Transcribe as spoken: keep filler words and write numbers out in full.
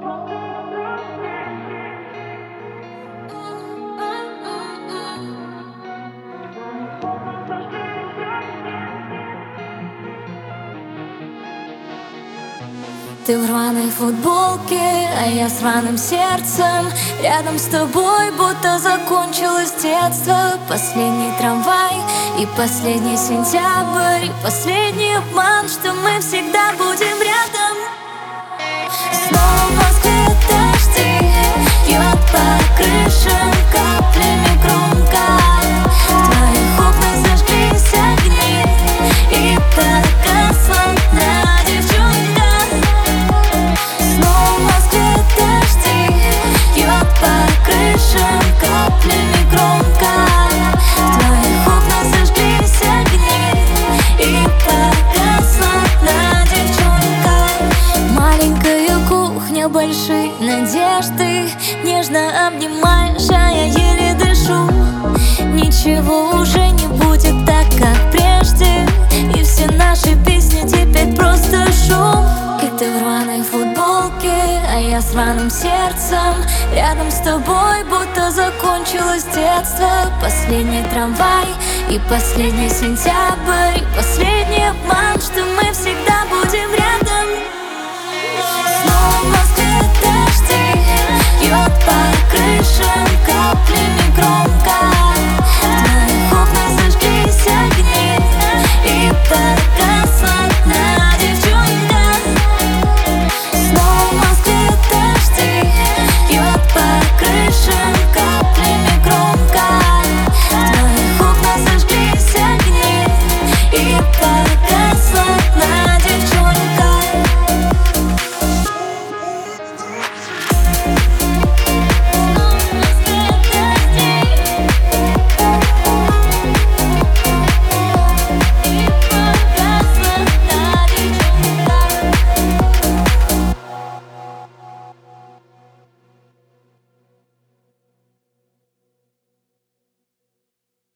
Ты в рваной футболке, а я с рваным сердцем. Рядом с тобой будто закончилось детство. Последний трамвай и последний сентябрь, и последний обман, что мы всегда будем рядом. Снова в Москве дожди бьет по крышам каплями громко. В твоих окнах зажглись огни и погасла одна девчонка. Снова в Москве дожди бьет по крышам каплями громко. В твоих окнах зажглись огни и погасла одна девчонка. Маленькая кухня, большие надежды, нежно обнимаешь, а я еле дышу. Ничего уже не будет так, как прежде, и все наши песни теперь просто шум. И ты в рваной футболке, а я с рваным сердцем. Рядом с тобой будто закончилось детство. Последний трамвай и последний сентябрь, и последний обман, что мы всегда